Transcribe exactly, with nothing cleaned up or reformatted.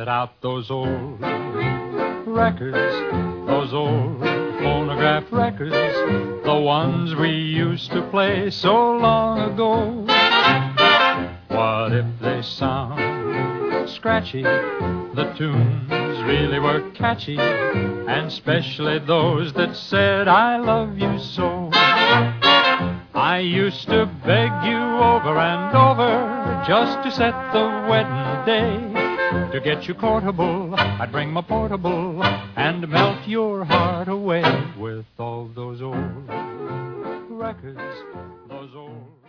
get out those old records, those old phonograph records, the ones we used to play so long ago. What if they sound scratchy? The tunes really were catchy, and especially those that said, I love you so. I used to beg you over and over just to set the wedding day. To get you courtable, I'd bring my portable and melt your heart away with all those old records, those old...